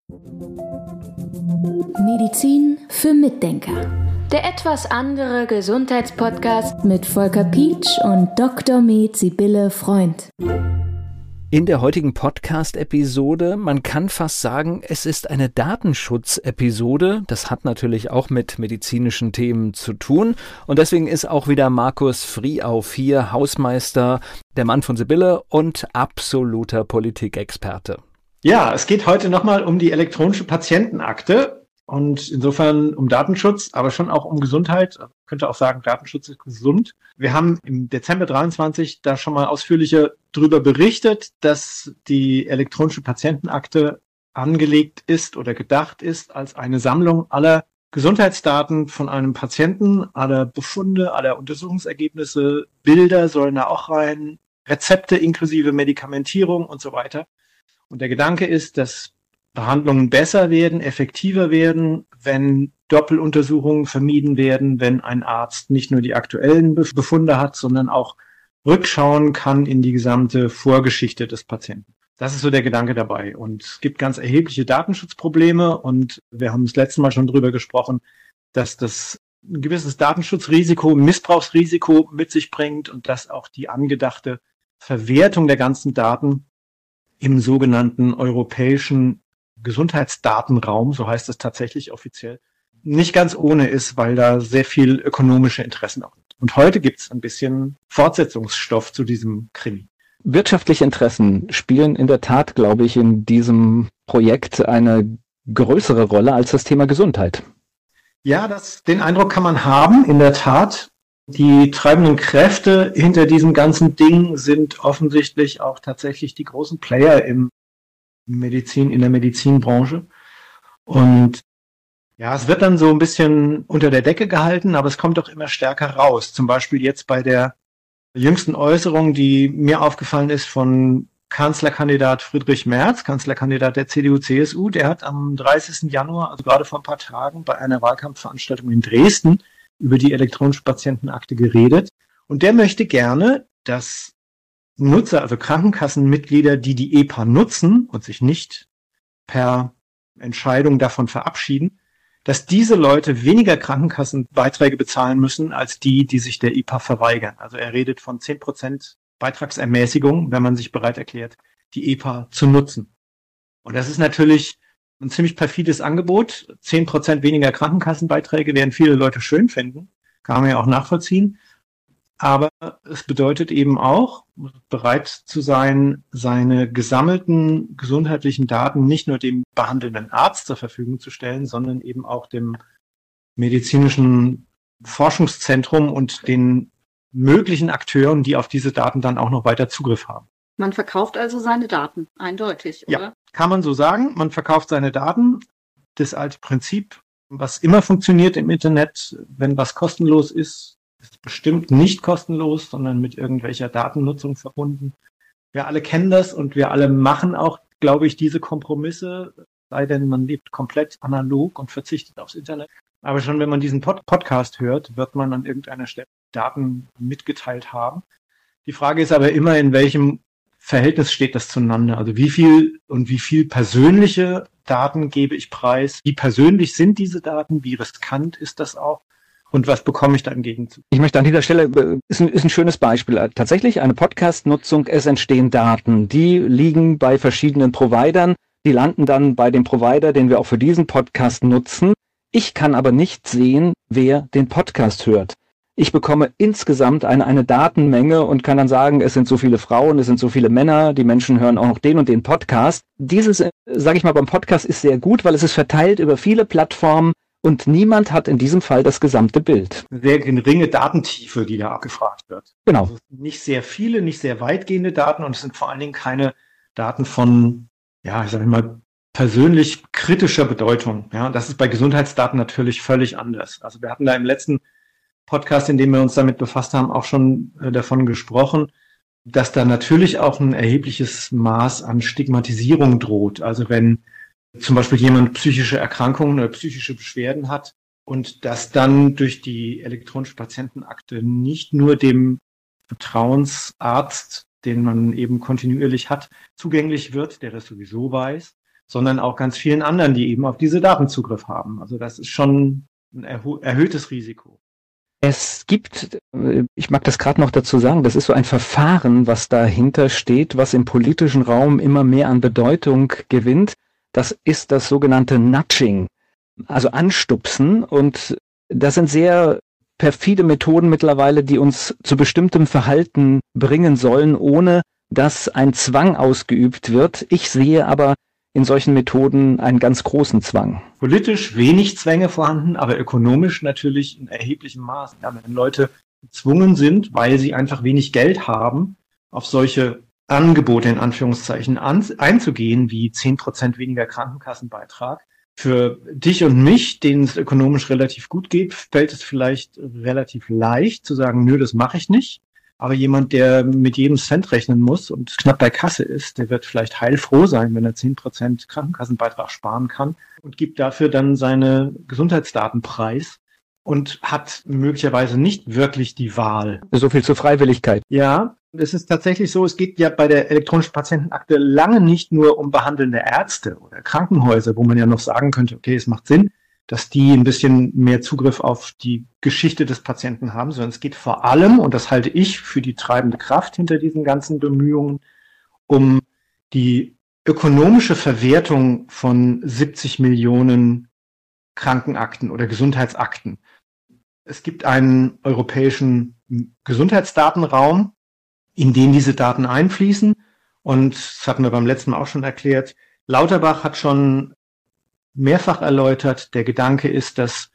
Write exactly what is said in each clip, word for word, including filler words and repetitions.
Medizin für Mitdenker. Der etwas andere Gesundheitspodcast mit Volker Pietsch und Doktor Med Sibylle Freund. In der heutigen Podcast-Episode, man kann fast sagen, es ist eine Datenschutz-Episode. Das hat natürlich auch mit medizinischen Themen zu tun. Und deswegen ist auch wieder Markus Friehauf hier, Hausmeister, der Mann von Sibylle und absoluter Politikexperte. Ja, es geht heute nochmal um die elektronische Patientenakte und insofern um Datenschutz, aber schon auch um Gesundheit. Ich könnte auch sagen, Datenschutz ist gesund. Wir haben im Dezember dreiundzwanzig da schon mal ausführlicher drüber berichtet, dass die elektronische Patientenakte angelegt ist oder gedacht ist als eine Sammlung aller Gesundheitsdaten von einem Patienten, aller Befunde, aller Untersuchungsergebnisse, Bilder sollen da auch rein, Rezepte inklusive Medikamentierung und so weiter. Und der Gedanke ist, dass Behandlungen besser werden, effektiver werden, wenn Doppeluntersuchungen vermieden werden, wenn ein Arzt nicht nur die aktuellen Befunde hat, sondern auch rückschauen kann in die gesamte Vorgeschichte des Patienten. Das ist so der Gedanke dabei. Und es gibt ganz erhebliche Datenschutzprobleme und wir haben das letzte Mal schon drüber gesprochen, dass das ein gewisses Datenschutzrisiko, Missbrauchsrisiko mit sich bringt und dass auch die angedachte Verwertung der ganzen Daten im sogenannten europäischen Gesundheitsdatenraum, so heißt es tatsächlich offiziell, nicht ganz ohne ist, weil da sehr viel ökonomische Interessen auch sind. Und heute gibt es ein bisschen Fortsetzungsstoff zu diesem Krimi. Wirtschaftliche Interessen spielen in der Tat, glaube ich, in diesem Projekt eine größere Rolle als das Thema Gesundheit. Ja, das, den Eindruck kann man haben, in der Tat. Die treibenden Kräfte hinter diesem ganzen Ding sind offensichtlich auch tatsächlich die großen Player im Medizin, in der Medizinbranche. Und ja, es wird dann so ein bisschen unter der Decke gehalten, aber es kommt doch immer stärker raus. Zum Beispiel jetzt bei der jüngsten Äußerung, die mir aufgefallen ist von Kanzlerkandidat Friedrich Merz, Kanzlerkandidat der C D U C S U, der hat am dreißigsten Januar, also gerade vor ein paar Tagen, bei einer Wahlkampfveranstaltung in Dresden über die elektronische Patientenakte geredet. Und der möchte gerne, dass Nutzer, also Krankenkassenmitglieder, die die E P A nutzen und sich nicht per Entscheidung davon verabschieden, dass diese Leute weniger Krankenkassenbeiträge bezahlen müssen, als die, die sich der E P A verweigern. Also er redet von zehn Prozent Beitragsermäßigung, wenn man sich bereit erklärt, die E P A zu nutzen. Und das ist natürlich ein ziemlich perfides Angebot. Zehn Prozent weniger Krankenkassenbeiträge werden viele Leute schön finden. Kann man ja auch nachvollziehen. Aber es bedeutet eben auch, bereit zu sein, seine gesammelten gesundheitlichen Daten nicht nur dem behandelnden Arzt zur Verfügung zu stellen, sondern eben auch dem medizinischen Forschungszentrum und den möglichen Akteuren, die auf diese Daten dann auch noch weiter Zugriff haben. Man verkauft also seine Daten, eindeutig, oder? Ja, kann man so sagen. Man verkauft seine Daten. Das alte Prinzip, was immer funktioniert im Internet, wenn was kostenlos ist, ist bestimmt nicht kostenlos, sondern mit irgendwelcher Datennutzung verbunden. Wir alle kennen das und wir alle machen auch, glaube ich, diese Kompromisse, sei denn man lebt komplett analog und verzichtet aufs Internet. Aber schon wenn man diesen Pod- Podcast hört, wird man an irgendeiner Stelle Daten mitgeteilt haben. Die Frage ist aber immer, in welchem Verhältnis steht das zueinander? Also wie viel und wie viel persönliche Daten gebe ich preis? Wie persönlich sind diese Daten? Wie riskant ist das auch? Und was bekomme ich da im Gegenzug? Ich möchte an dieser Stelle, ist ein, ist ein schönes Beispiel. Tatsächlich eine Podcast-Nutzung, es entstehen Daten. Die liegen bei verschiedenen Providern. Die landen dann bei dem Provider, den wir auch für diesen Podcast nutzen. Ich kann aber nicht sehen, wer den Podcast hört. Ich bekomme insgesamt eine, eine Datenmenge und kann dann sagen, es sind so viele Frauen, es sind so viele Männer, die Menschen hören auch noch den und den Podcast. Dieses, sage ich mal, beim Podcast ist sehr gut, weil es ist verteilt über viele Plattformen und niemand hat in diesem Fall das gesamte Bild. Sehr geringe Datentiefe, die da abgefragt wird. Genau. Also nicht sehr viele, nicht sehr weitgehende Daten und es sind vor allen Dingen keine Daten von, ja, ich sage mal, persönlich kritischer Bedeutung. Ja, das ist bei Gesundheitsdaten natürlich völlig anders. Also wir hatten da im letzten Podcast, in dem wir uns damit befasst haben, auch schon äh, davon gesprochen, dass da natürlich auch ein erhebliches Maß an Stigmatisierung droht. Also wenn zum Beispiel jemand psychische Erkrankungen oder psychische Beschwerden hat und das dann durch die elektronische Patientenakte nicht nur dem Vertrauensarzt, den man eben kontinuierlich hat, zugänglich wird, der das sowieso weiß, sondern auch ganz vielen anderen, die eben auf diese Daten Zugriff haben. Also das ist schon ein erho- erhöhtes Risiko. Es gibt, ich mag das gerade noch dazu sagen, das ist so ein Verfahren, was dahinter steht, was im politischen Raum immer mehr an Bedeutung gewinnt. Das ist das sogenannte Nudging, also Anstupsen. Und das sind sehr perfide Methoden mittlerweile, die uns zu bestimmtem Verhalten bringen sollen, ohne dass ein Zwang ausgeübt wird. Ich sehe aber in solchen Methoden einen ganz großen Zwang. Politisch wenig Zwänge vorhanden, aber ökonomisch natürlich in erheblichem Maß. Ja, wenn Leute gezwungen sind, weil sie einfach wenig Geld haben, auf solche Angebote in Anführungszeichen an, einzugehen, wie zehn Prozent weniger Krankenkassenbeitrag. Für dich und mich, denen es ökonomisch relativ gut geht, fällt es vielleicht relativ leicht zu sagen, nö, das mache ich nicht. Aber jemand, der mit jedem Cent rechnen muss und knapp bei Kasse ist, der wird vielleicht heilfroh sein, wenn er zehn Prozent Krankenkassenbeitrag sparen kann und gibt dafür dann seine Gesundheitsdaten preis und hat möglicherweise nicht wirklich die Wahl. So viel zur Freiwilligkeit. Ja, es ist tatsächlich so, es geht ja bei der elektronischen Patientenakte lange nicht nur um behandelnde Ärzte oder Krankenhäuser, wo man ja noch sagen könnte, okay, es macht Sinn, dass die ein bisschen mehr Zugriff auf die Geschichte des Patienten haben, sondern es geht vor allem, und das halte ich für die treibende Kraft hinter diesen ganzen Bemühungen, um die ökonomische Verwertung von siebzig Millionen Krankenakten oder Gesundheitsakten. Es gibt einen europäischen Gesundheitsdatenraum, in den diese Daten einfließen, und das hatten wir beim letzten Mal auch schon erklärt, Lauterbach hat schon mehrfach erläutert, der Gedanke ist, dass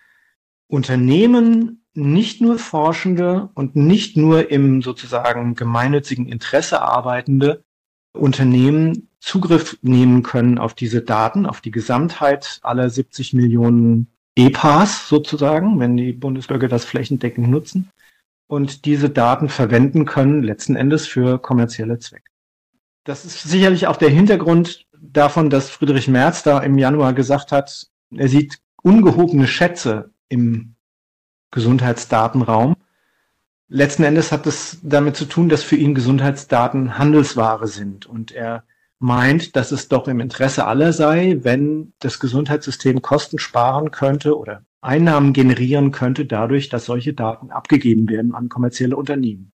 Unternehmen, nicht nur Forschende und nicht nur im sozusagen gemeinnützigen Interesse arbeitende Unternehmen Zugriff nehmen können auf diese Daten, auf die Gesamtheit aller siebzig Millionen E P A s sozusagen, wenn die Bundesbürger das flächendeckend nutzen, und diese Daten verwenden können letzten Endes für kommerzielle Zwecke. Das ist sicherlich auch der Hintergrund davon, dass Friedrich Merz da im Januar gesagt hat, er sieht ungehobene Schätze im Gesundheitsdatenraum. Letzten Endes hat es damit zu tun, dass für ihn Gesundheitsdaten Handelsware sind. Und er meint, dass es doch im Interesse aller sei, wenn das Gesundheitssystem Kosten sparen könnte oder Einnahmen generieren könnte dadurch, dass solche Daten abgegeben werden an kommerzielle Unternehmen.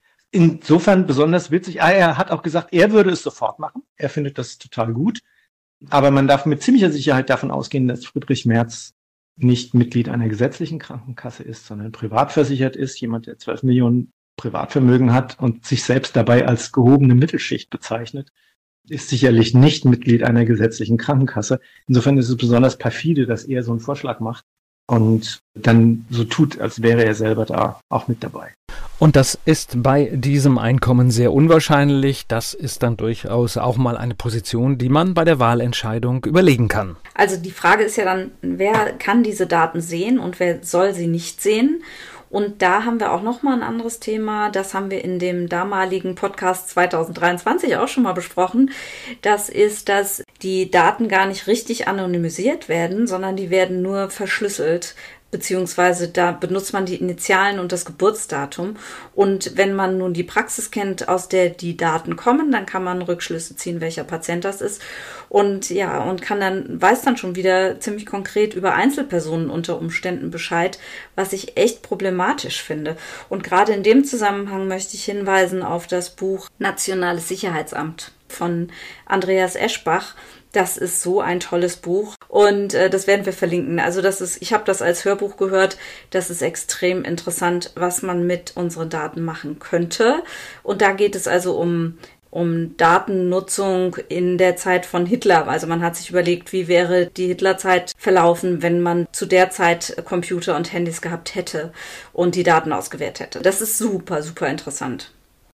Insofern besonders witzig, ah, er hat auch gesagt, er würde es sofort machen. Er findet das total gut. Aber man darf mit ziemlicher Sicherheit davon ausgehen, dass Friedrich Merz nicht Mitglied einer gesetzlichen Krankenkasse ist, sondern privat versichert ist, jemand, der zwölf Millionen Privatvermögen hat und sich selbst dabei als gehobene Mittelschicht bezeichnet, ist sicherlich nicht Mitglied einer gesetzlichen Krankenkasse. Insofern ist es besonders perfide, dass er so einen Vorschlag macht und dann so tut, als wäre er selber da auch mit dabei. Und das ist bei diesem Einkommen sehr unwahrscheinlich. Das ist dann durchaus auch mal eine Position, die man bei der Wahlentscheidung überlegen kann. Also die Frage ist ja dann, wer kann diese Daten sehen und wer soll sie nicht sehen? Und da haben wir auch nochmal ein anderes Thema. Das haben wir in dem damaligen Podcast zwanzig dreiundzwanzig auch schon mal besprochen. Das ist, dass die Daten gar nicht richtig anonymisiert werden, sondern die werden nur verschlüsselt. Beziehungsweise da benutzt man die Initialen und das Geburtsdatum. Und wenn man nun die Praxis kennt, aus der die Daten kommen, dann kann man Rückschlüsse ziehen, welcher Patient das ist. Und ja, und kann dann, weiß dann schon wieder ziemlich konkret über Einzelpersonen unter Umständen Bescheid, was ich echt problematisch finde. Und gerade in dem Zusammenhang möchte ich hinweisen auf das Buch Nationales Sicherheitsamt von Andreas Eschbach. Das ist so ein tolles Buch und äh, das werden wir verlinken. Also das ist, ich habe das als Hörbuch gehört. Das ist extrem interessant, was man mit unseren Daten machen könnte. Und da geht es also um um Datennutzung in der Zeit von Hitler. Also man hat sich überlegt, wie wäre die Hitlerzeit verlaufen, wenn man zu der Zeit Computer und Handys gehabt hätte und die Daten ausgewertet hätte. Das ist super, super interessant.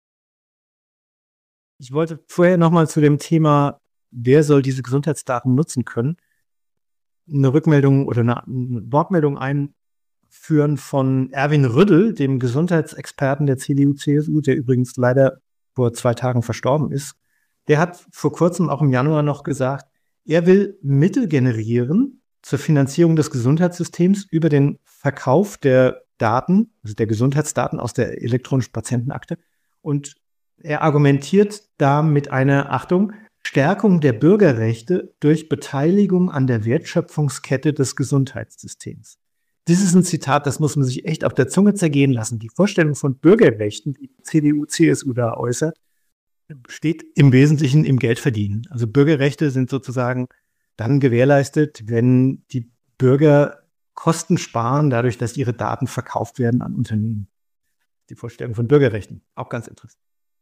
Ich wollte vorher nochmal zu dem Thema, wer soll diese Gesundheitsdaten nutzen können, eine Rückmeldung oder eine Wortmeldung einführen von Erwin Rüddel, dem Gesundheitsexperten der C D U C S U, der übrigens leider vor zwei Tagen verstorben ist. Der hat vor kurzem auch im Januar noch gesagt, er will Mittel generieren zur Finanzierung des Gesundheitssystems über den Verkauf der Daten, also der Gesundheitsdaten aus der elektronischen Patientenakte. Und er argumentiert da mit einer, Achtung, Stärkung der Bürgerrechte durch Beteiligung an der Wertschöpfungskette des Gesundheitssystems. Das ist ein Zitat, das muss man sich echt auf der Zunge zergehen lassen. Die Vorstellung von Bürgerrechten, die C D U, C S U da äußert, steht im Wesentlichen im Geldverdienen. Also Bürgerrechte sind sozusagen dann gewährleistet, wenn die Bürger Kosten sparen, dadurch, dass ihre Daten verkauft werden an Unternehmen. Die Vorstellung von Bürgerrechten, auch ganz interessant.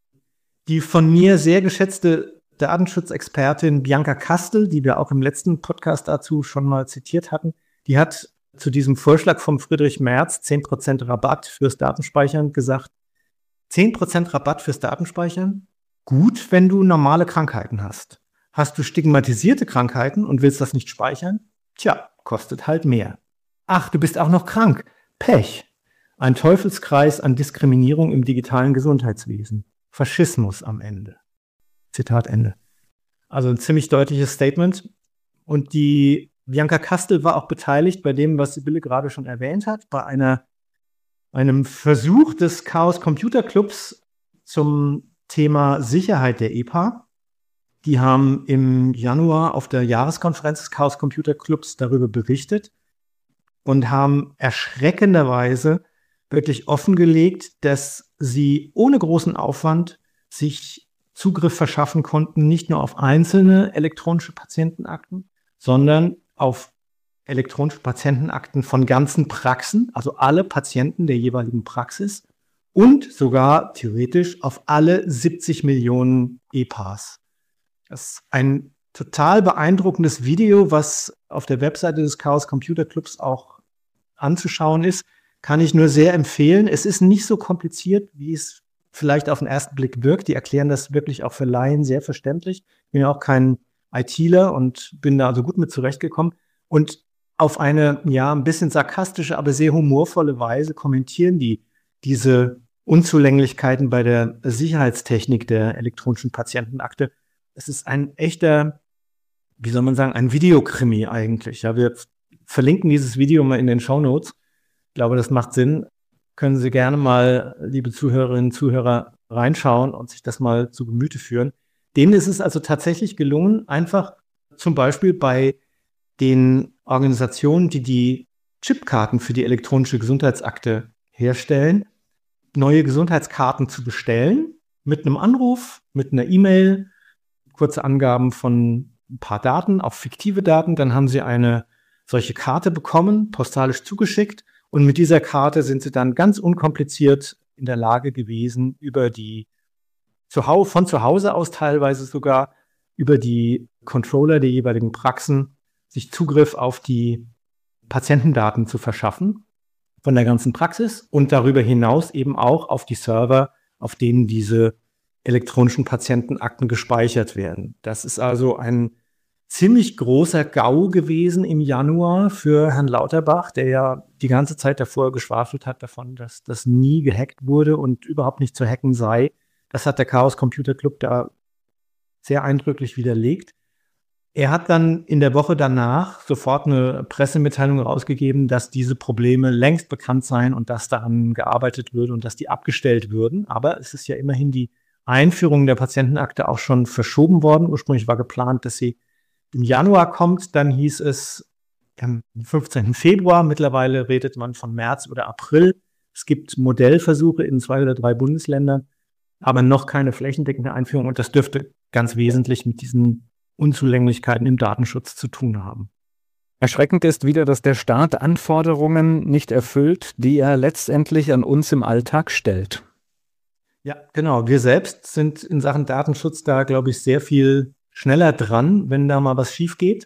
Die von mir sehr geschätzte Datenschutzexpertin Bianca Kastel, die wir auch im letzten Podcast dazu schon mal zitiert hatten, die hat zu diesem Vorschlag von Friedrich Merz, zehn Prozent Rabatt fürs Datenspeichern, gesagt, zehn Prozent Rabatt fürs Datenspeichern? Gut, wenn du normale Krankheiten hast. Hast du stigmatisierte Krankheiten und willst das nicht speichern? Tja, kostet halt mehr. Ach, du bist auch noch krank. Pech. Ein Teufelskreis an Diskriminierung im digitalen Gesundheitswesen. Faschismus am Ende. Zitat Ende. Also ein ziemlich deutliches Statement. Und die Bianca Kastel war auch beteiligt bei dem, was Sibylle gerade schon erwähnt hat, bei einer, einem Versuch des Chaos Computer Clubs zum Thema Sicherheit der E P A. Die haben im Januar auf der Jahreskonferenz des Chaos Computer Clubs darüber berichtet und haben erschreckenderweise wirklich offengelegt, dass sie ohne großen Aufwand sich Zugriff verschaffen konnten, nicht nur auf einzelne elektronische Patientenakten, sondern auf elektronische Patientenakten von ganzen Praxen, also alle Patienten der jeweiligen Praxis und sogar theoretisch auf alle siebzig Millionen E P As. Das ist ein total beeindruckendes Video, was auf der Webseite des Chaos Computer Clubs auch anzuschauen ist. Kann ich nur sehr empfehlen. Es ist nicht so kompliziert, wie es vielleicht auf den ersten Blick wirkt. Die erklären das wirklich auch für Laien sehr verständlich. Ich bin ja auch kein ITler und bin da also gut mit zurechtgekommen. Und auf eine, ja, ein bisschen sarkastische, aber sehr humorvolle Weise kommentieren die diese Unzulänglichkeiten bei der Sicherheitstechnik der elektronischen Patientenakte. Es ist ein echter, wie soll man sagen, ein Videokrimi eigentlich. Ja, wir verlinken dieses Video mal in den Shownotes. Ich glaube, das macht Sinn. Können Sie gerne mal, liebe Zuhörerinnen und Zuhörer, reinschauen und sich das mal zu Gemüte führen. Denen ist es also tatsächlich gelungen, einfach zum Beispiel bei den Organisationen, die die Chipkarten für die elektronische Gesundheitsakte herstellen, neue Gesundheitskarten zu bestellen, mit einem Anruf, mit einer E-Mail, kurze Angaben von ein paar Daten, auch fiktive Daten. Dann haben Sie eine solche Karte bekommen, postalisch zugeschickt. Und mit dieser Karte sind Sie dann ganz unkompliziert in der Lage gewesen, über die zu Hause, von zu Hause aus teilweise sogar, über die Controller der jeweiligen Praxen, sich Zugriff auf die Patientendaten zu verschaffen von der ganzen Praxis und darüber hinaus eben auch auf die Server, auf denen diese elektronischen Patientenakten gespeichert werden. Das ist also ein ziemlich großer GAU gewesen im Januar für Herrn Lauterbach, der ja die ganze Zeit davor geschwafelt hat davon, dass das nie gehackt wurde und überhaupt nicht zu hacken sei. Das hat der Chaos Computer Club da sehr eindrücklich widerlegt. Er hat dann in der Woche danach sofort eine Pressemitteilung rausgegeben, dass diese Probleme längst bekannt seien und dass daran gearbeitet würde und dass die abgestellt würden. Aber es ist ja immerhin die Einführung der Patientenakte auch schon verschoben worden. Ursprünglich war geplant, dass sie im Januar kommt. Dann hieß es am fünfzehnten Februar. Mittlerweile redet man von März oder April. Es gibt Modellversuche in zwei oder drei Bundesländern, aber noch keine flächendeckende Einführung. Und das dürfte ganz wesentlich mit diesen Unzulänglichkeiten im Datenschutz zu tun haben. Erschreckend ist wieder, dass der Staat Anforderungen nicht erfüllt, die er letztendlich an uns im Alltag stellt. Ja, genau. Wir selbst sind in Sachen Datenschutz da, glaube ich, sehr viel schneller dran, wenn da mal was schief geht,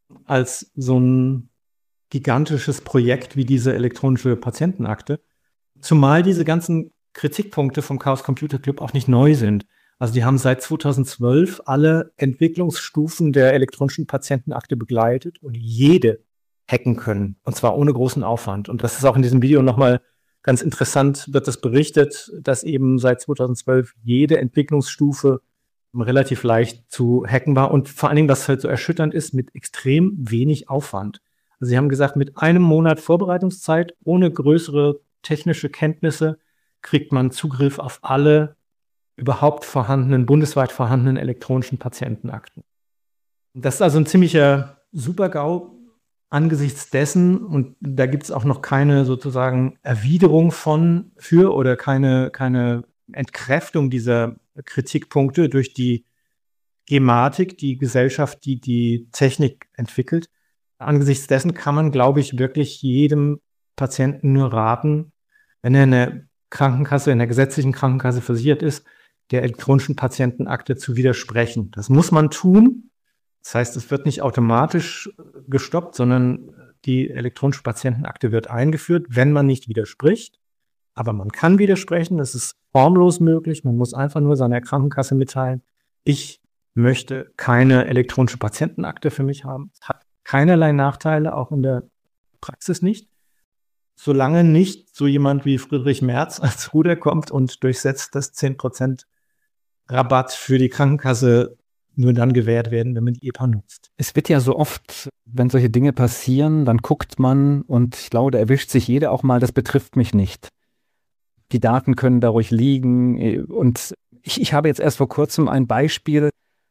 als so ein gigantisches Projekt wie diese elektronische Patientenakte. Zumal diese ganzen Kritikpunkte vom Chaos Computer Club auch nicht neu sind. Also die haben seit zweitausendzwölf alle Entwicklungsstufen der elektronischen Patientenakte begleitet und jede hacken können. Und zwar ohne großen Aufwand. Und das ist auch in diesem Video nochmal ganz interessant, wird das berichtet, dass eben seit zweitausendzwölf jede Entwicklungsstufe relativ leicht zu hacken war. Und vor allen Dingen, was halt so erschütternd ist, mit extrem wenig Aufwand. Also sie haben gesagt, mit einem Monat Vorbereitungszeit, ohne größere technische Kenntnisse, kriegt man Zugriff auf alle überhaupt vorhandenen, bundesweit vorhandenen elektronischen Patientenakten. Das ist also ein ziemlicher Super-GAU angesichts dessen, und da gibt es auch noch keine sozusagen Erwiderung von für oder keine, keine Entkräftung dieser Kritikpunkte durch die Gematik, die Gesellschaft, die die Technik entwickelt. Angesichts dessen kann man, glaube ich, wirklich jedem Patienten nur raten, wenn er in der Krankenkasse, in der gesetzlichen Krankenkasse versichert ist, der elektronischen Patientenakte zu widersprechen. Das muss man tun. Das heißt, es wird nicht automatisch gestoppt, sondern die elektronische Patientenakte wird eingeführt, wenn man nicht widerspricht. Aber man kann widersprechen, das ist formlos möglich. Man muss einfach nur seiner Krankenkasse mitteilen, ich möchte keine elektronische Patientenakte für mich haben. Es hat keinerlei Nachteile, auch in der Praxis nicht. Solange nicht so jemand wie Friedrich Merz als Ruder kommt und durchsetzt, dass zehn Prozent Rabatt für die Krankenkasse nur dann gewährt werden, wenn man die E P A nutzt. Es wird ja so oft, wenn solche Dinge passieren, dann guckt man und ich glaube, da erwischt sich jeder auch mal, das betrifft mich nicht. Die Daten können da ruhig liegen und ich, ich habe jetzt erst vor kurzem ein Beispiel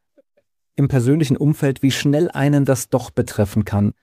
im persönlichen Umfeld, wie schnell einen das doch betreffen kann.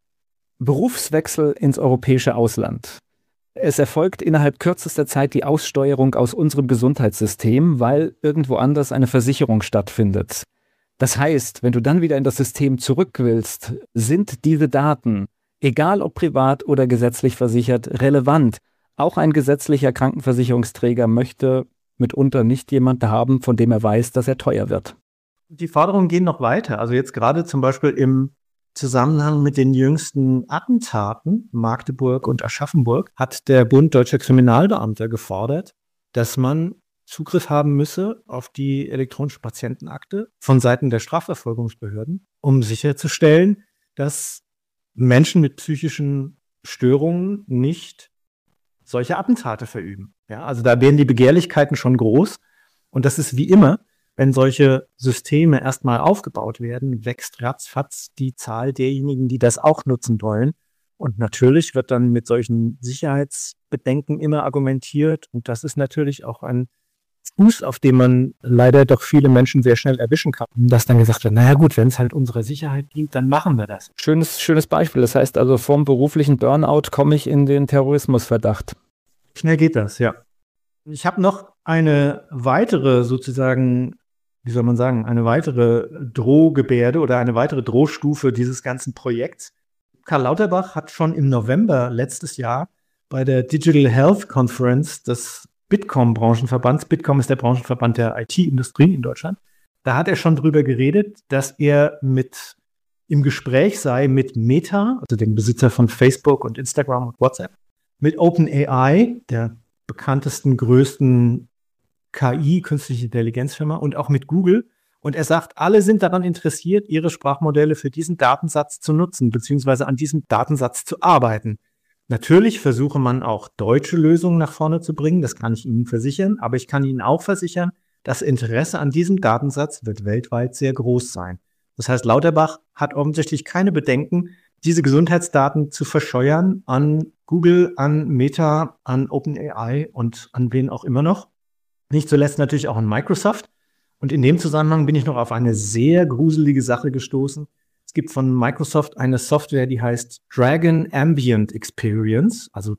Berufswechsel ins europäische Ausland. Es erfolgt innerhalb kürzester Zeit die Aussteuerung aus unserem Gesundheitssystem, weil irgendwo anders eine Versicherung stattfindet. Das heißt, wenn du dann wieder in das System zurück willst, sind diese Daten, egal ob privat oder gesetzlich versichert, relevant. Auch ein gesetzlicher Krankenversicherungsträger möchte mitunter nicht jemanden haben, von dem er weiß, dass er teuer wird. Die Forderungen gehen noch weiter. Also jetzt gerade zum Beispiel im Zusammenhang mit den jüngsten Attentaten, Magdeburg und Aschaffenburg, hat der Bund Deutscher Kriminalbeamter gefordert, dass man Zugriff haben müsse auf die elektronische Patientenakte von Seiten der Strafverfolgungsbehörden, um sicherzustellen, dass Menschen mit psychischen Störungen nicht solche Attentate verüben. Ja, also da werden die Begehrlichkeiten schon groß. Und das ist wie immer, wenn solche Systeme erstmal aufgebaut werden, wächst ratzfatz die Zahl derjenigen, die das auch nutzen wollen. Und natürlich wird dann mit solchen Sicherheitsbedenken immer argumentiert. Und das ist natürlich auch ein Fuß, auf dem man leider doch viele Menschen sehr schnell erwischen kann. Dass dann gesagt wird, naja gut, wenn es halt unserer Sicherheit dient, dann machen wir das. Schönes, schönes Beispiel. Das heißt also, vom beruflichen Burnout komme ich in den Terrorismusverdacht. Schnell geht das, ja. Ich habe noch eine weitere sozusagen, wie soll man sagen, eine weitere Drohgebärde oder eine weitere Drohstufe dieses ganzen Projekts. Karl Lauterbach hat schon im November letztes Jahr bei der Digital Health Conference des Bitkom-Branchenverbands, Bitkom ist der Branchenverband der I T-Industrie in Deutschland, da hat er schon drüber geredet, dass er mit im Gespräch sei mit Meta, also dem Besitzer von Facebook und Instagram und WhatsApp, mit OpenAI, der bekanntesten, größten K I, künstliche Intelligenzfirma, und auch mit Google. Und er sagt, alle sind daran interessiert, ihre Sprachmodelle für diesen Datensatz zu nutzen, beziehungsweise an diesem Datensatz zu arbeiten. Natürlich versuche man auch deutsche Lösungen nach vorne zu bringen, das kann ich Ihnen versichern, aber ich kann Ihnen auch versichern, das Interesse an diesem Datensatz wird weltweit sehr groß sein. Das heißt, Lauterbach hat offensichtlich keine Bedenken, diese Gesundheitsdaten zu verscheuern an Google, an Meta, an OpenAI und an wen auch immer noch. Nicht zuletzt natürlich auch an Microsoft. Und in dem Zusammenhang bin ich noch auf eine sehr gruselige Sache gestoßen. Es gibt von Microsoft eine Software, die heißt Dragon Ambient Experience, also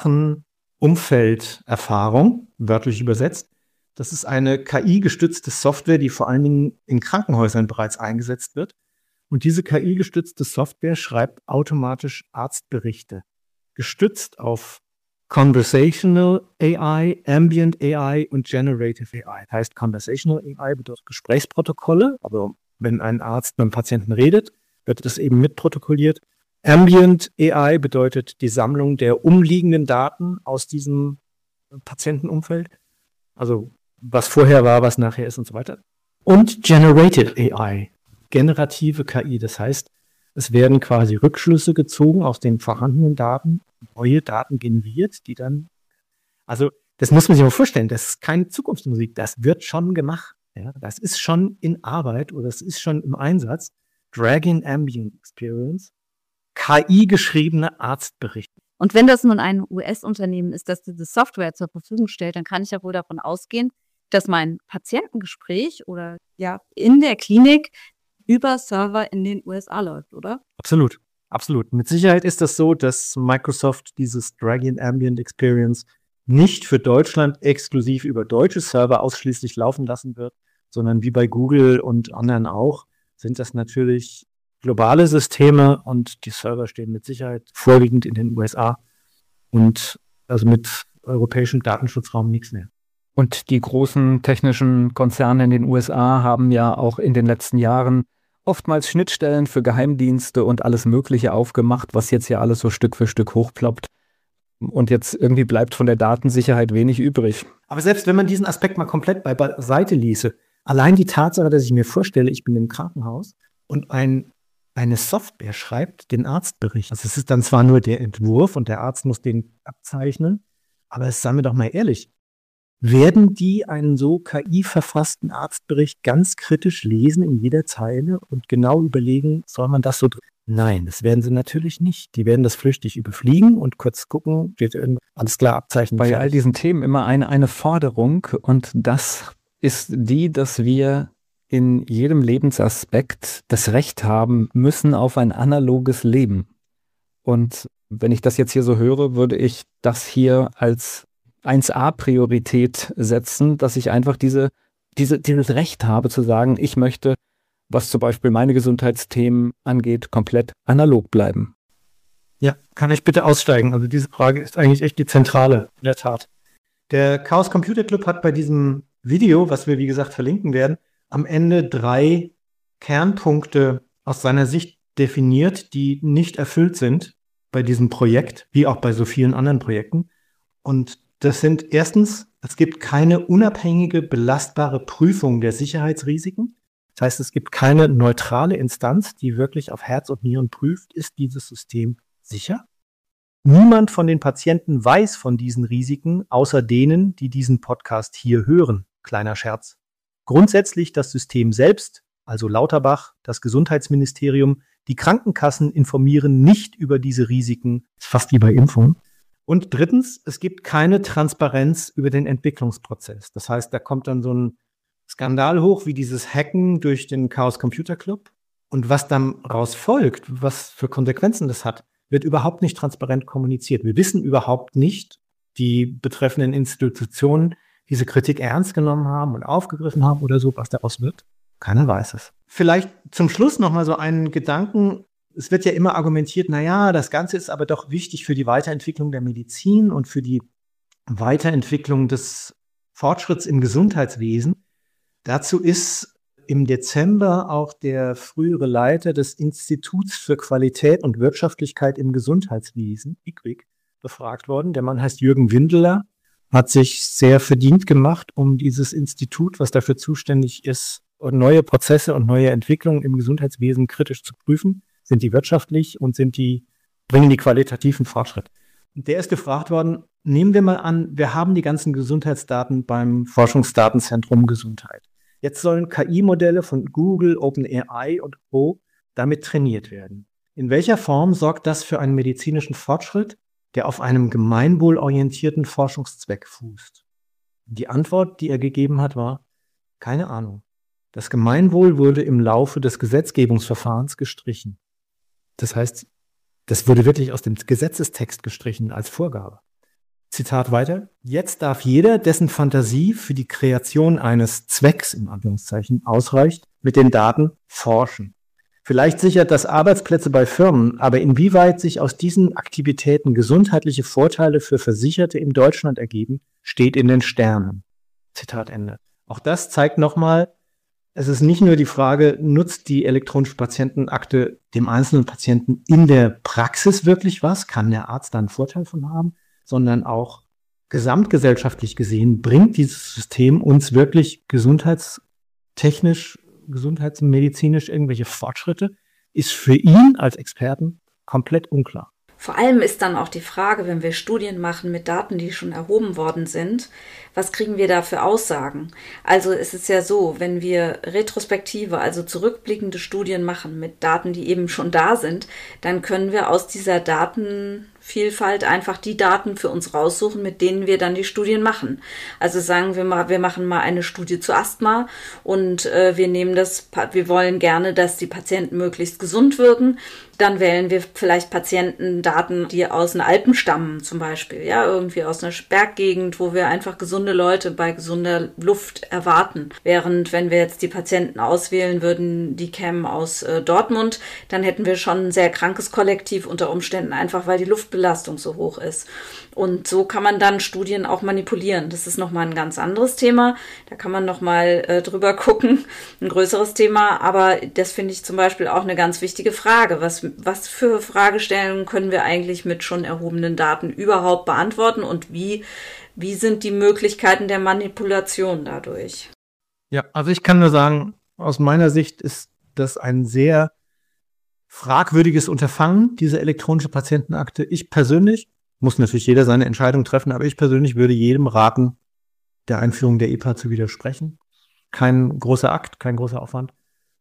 Drachen-Umfelderfahrung, wörtlich übersetzt. Das ist eine K I-gestützte Software, die vor allen Dingen in Krankenhäusern bereits eingesetzt wird. Und diese K I-gestützte Software schreibt automatisch Arztberichte, gestützt auf Conversational A I, Ambient A I und Generative A I. Das heißt, Conversational A I bedeutet Gesprächsprotokolle, aber wenn ein Arzt mit einem Patienten redet, wird das eben mitprotokolliert. Ambient A I bedeutet die Sammlung der umliegenden Daten aus diesem Patientenumfeld. Also was vorher war, was nachher ist und so weiter. Und Generative A I, generative K I. Das heißt, es werden quasi Rückschlüsse gezogen aus den vorhandenen Daten, neue Daten generiert, die dann, also das muss man sich mal vorstellen, das ist keine Zukunftsmusik, das wird schon gemacht. Ja, das ist schon in Arbeit oder das ist schon im Einsatz. Dragon Ambient Experience, K I-geschriebene Arztberichte. Und wenn das nun ein U S-Unternehmen ist, das diese Software zur Verfügung stellt, dann kann ich ja wohl davon ausgehen, dass mein Patientengespräch oder ja in der Klinik über Server in den U S A läuft, oder? Absolut, absolut. Mit Sicherheit ist das so, dass Microsoft dieses Dragon Ambient Experience nicht für Deutschland exklusiv über deutsche Server ausschließlich laufen lassen wird, sondern wie bei Google und anderen auch, sind das natürlich globale Systeme und die Server stehen mit Sicherheit vorwiegend in den U S A und also mit europäischem Datenschutzraum nichts mehr. Und die großen technischen Konzerne in den U S A haben ja auch in den letzten Jahren oftmals Schnittstellen für Geheimdienste und alles Mögliche aufgemacht, was jetzt ja alles so Stück für Stück hochploppt. Und jetzt irgendwie bleibt von der Datensicherheit wenig übrig. Aber selbst wenn man diesen Aspekt mal komplett beiseite ließe, allein die Tatsache, dass ich mir vorstelle, ich bin im Krankenhaus und ein, eine Software schreibt den Arztbericht. Also es ist dann zwar nur der Entwurf und der Arzt muss den abzeichnen, aber seien wir doch mal ehrlich, werden die einen so K I-verfassten Arztbericht ganz kritisch lesen in jeder Zeile und genau überlegen, soll man das so drin? Nein, das werden sie natürlich nicht. Die werden das flüchtig überfliegen und kurz gucken, steht irgendwas, alles klar, abzeichnen. Bei all diesen Themen immer eine, eine Forderung und das ist die, dass wir in jedem Lebensaspekt das Recht haben müssen auf ein analoges Leben. Und wenn ich das jetzt hier so höre, würde ich das hier als eins A Priorität setzen, dass ich einfach diese, diese, dieses Recht habe zu sagen, ich möchte, was zum Beispiel meine Gesundheitsthemen angeht, komplett analog bleiben. Ja, kann ich bitte aussteigen? Also diese Frage ist eigentlich echt die zentrale, in der Tat. Der Chaos Computer Club hat bei diesem Video, was wir wie gesagt verlinken werden, am Ende drei Kernpunkte aus seiner Sicht definiert, die nicht erfüllt sind bei diesem Projekt, wie auch bei so vielen anderen Projekten. Und das sind erstens, es gibt keine unabhängige, belastbare Prüfung der Sicherheitsrisiken. Das heißt, es gibt keine neutrale Instanz, die wirklich auf Herz und Nieren prüft, ist dieses System sicher? Niemand von den Patienten weiß von diesen Risiken, außer denen, die diesen Podcast hier hören. Kleiner Scherz. Grundsätzlich das System selbst, also Lauterbach, das Gesundheitsministerium, die Krankenkassen informieren nicht über diese Risiken, fast wie bei Impfungen. Und drittens, es gibt keine Transparenz über den Entwicklungsprozess. Das heißt, da kommt dann so ein Skandal hoch, wie dieses Hacken durch den Chaos Computer Club. Und was dann raus folgt, was für Konsequenzen das hat, wird überhaupt nicht transparent kommuniziert. Wir wissen überhaupt nicht, die betreffenden Institutionen diese Kritik ernst genommen haben und aufgegriffen haben oder so, was daraus wird. Keiner weiß es. Vielleicht zum Schluss noch mal so einen Gedanken. Es wird ja immer argumentiert, na ja, das Ganze ist aber doch wichtig für die Weiterentwicklung der Medizin und für die Weiterentwicklung des Fortschritts im Gesundheitswesen. Dazu ist im Dezember auch der frühere Leiter des Instituts für Qualität und Wirtschaftlichkeit im Gesundheitswesen, I Q W I C, befragt worden. Der Mann heißt Jürgen Windeler, hat sich sehr verdient gemacht, um dieses Institut, was dafür zuständig ist, neue Prozesse und neue Entwicklungen im Gesundheitswesen kritisch zu prüfen. Sind die wirtschaftlich und sind die, bringen die qualitativen Fortschritt? Und der ist gefragt worden, nehmen wir mal an, wir haben die ganzen Gesundheitsdaten beim Forschungsdatenzentrum Gesundheit. Jetzt sollen K I-Modelle von Google, OpenAI und Co. damit trainiert werden. In welcher Form sorgt das für einen medizinischen Fortschritt, der auf einem gemeinwohlorientierten Forschungszweck fußt? Die Antwort, die er gegeben hat, war, keine Ahnung. Das Gemeinwohl wurde im Laufe des Gesetzgebungsverfahrens gestrichen. Das heißt, das wurde wirklich aus dem Gesetzestext gestrichen als Vorgabe. Zitat weiter. Jetzt darf jeder, dessen Fantasie für die Kreation eines Zwecks, in Anführungszeichen, ausreicht, mit den Daten forschen. Vielleicht sichert das Arbeitsplätze bei Firmen, aber inwieweit sich aus diesen Aktivitäten gesundheitliche Vorteile für Versicherte in Deutschland ergeben, steht in den Sternen. Zitat Ende. Auch das zeigt nochmal, es ist nicht nur die Frage, nutzt die elektronische Patientenakte dem einzelnen Patienten in der Praxis wirklich was? Kann der Arzt da einen Vorteil von haben? Sondern auch gesamtgesellschaftlich gesehen bringt dieses System uns wirklich gesundheitstechnisch, gesundheitsmedizinisch irgendwelche Fortschritte? Ist für ihn als Experten komplett unklar. Vor allem ist dann auch die Frage, wenn wir Studien machen mit Daten, die schon erhoben worden sind, was kriegen wir da für Aussagen? Also es ist ja so, wenn wir retrospektive, also zurückblickende Studien machen mit Daten, die eben schon da sind, dann können wir aus dieser Daten Vielfalt einfach die Daten für uns raussuchen, mit denen wir dann die Studien machen. Also sagen wir mal, wir machen mal eine Studie zu Asthma und äh, wir nehmen das, wir wollen gerne, dass die Patienten möglichst gesund wirken. Dann wählen wir vielleicht Patientendaten, die aus den Alpen stammen zum Beispiel, ja, irgendwie aus einer Berggegend, wo wir einfach gesunde Leute bei gesunder Luft erwarten. Während wenn wir jetzt die Patienten auswählen würden, die kämen aus äh, Dortmund, dann hätten wir schon ein sehr krankes Kollektiv unter Umständen, einfach weil die Luftbelastung so hoch ist. Und so kann man dann Studien auch manipulieren. Das ist nochmal ein ganz anderes Thema. Da kann man nochmal äh, drüber gucken, ein größeres Thema. Aber das finde ich zum Beispiel auch eine ganz wichtige Frage. Was, was für Fragestellungen können wir eigentlich mit schon erhobenen Daten überhaupt beantworten und wie, wie sind die Möglichkeiten der Manipulation dadurch? Ja, also ich kann nur sagen, aus meiner Sicht ist das ein sehr fragwürdiges Unterfangen, diese elektronische Patientenakte. Ich persönlich, muss natürlich jeder seine Entscheidung treffen, aber ich persönlich würde jedem raten, der Einführung der E P A zu widersprechen. Kein großer Akt, kein großer Aufwand.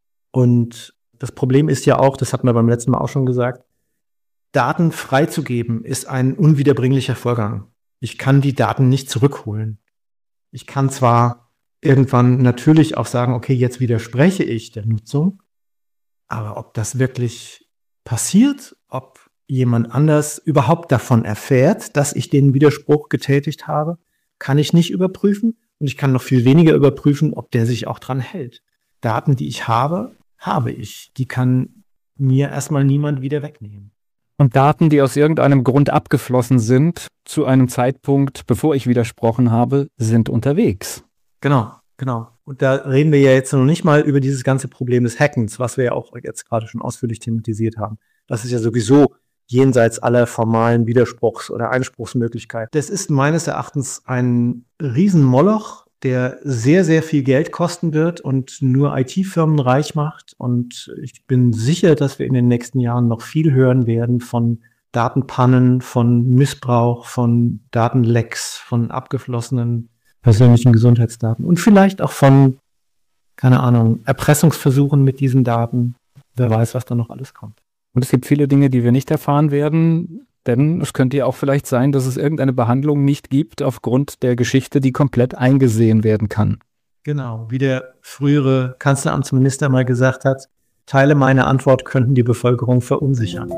Und das Problem ist ja auch, das hatten wir beim letzten Mal auch schon gesagt, Daten freizugeben ist ein unwiederbringlicher Vorgang. Ich kann die Daten nicht zurückholen. Ich kann zwar irgendwann natürlich auch sagen, okay, jetzt widerspreche ich der Nutzung, aber ob das wirklich passiert, ob jemand anders überhaupt davon erfährt, dass ich den Widerspruch getätigt habe, kann ich nicht überprüfen. Und ich kann noch viel weniger überprüfen, ob der sich auch dran hält. Daten, die ich habe, habe ich. Die kann mir erstmal niemand wieder wegnehmen. Und Daten, die aus irgendeinem Grund abgeflossen sind, zu einem Zeitpunkt, bevor ich widersprochen habe, sind unterwegs. Genau, genau. Und da reden wir ja jetzt noch nicht mal über dieses ganze Problem des Hackens, was wir ja auch jetzt gerade schon ausführlich thematisiert haben. Das ist ja sowieso jenseits aller formalen Widerspruchs- oder Einspruchsmöglichkeiten. Das ist meines Erachtens ein Riesenmoloch, der sehr, sehr viel Geld kosten wird und nur I T-Firmen reich macht. Und ich bin sicher, dass wir in den nächsten Jahren noch viel hören werden von Datenpannen, von Missbrauch, von Datenlecks, von abgeflossenen persönlichen Gesundheitsdaten und vielleicht auch von, keine Ahnung, Erpressungsversuchen mit diesen Daten. Wer weiß, was da noch alles kommt. Und es gibt viele Dinge, die wir nicht erfahren werden, denn es könnte ja auch vielleicht sein, dass es irgendeine Behandlung nicht gibt aufgrund der Geschichte, die komplett eingesehen werden kann. Genau, wie der frühere Kanzleramtsminister mal gesagt hat, Teile meiner Antwort könnten die Bevölkerung verunsichern.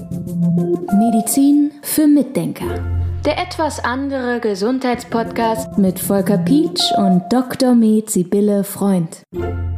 Medizin für Mitdenker. Der etwas andere Gesundheitspodcast mit Volker Pietsch und Doktor Med Sibylle Freund.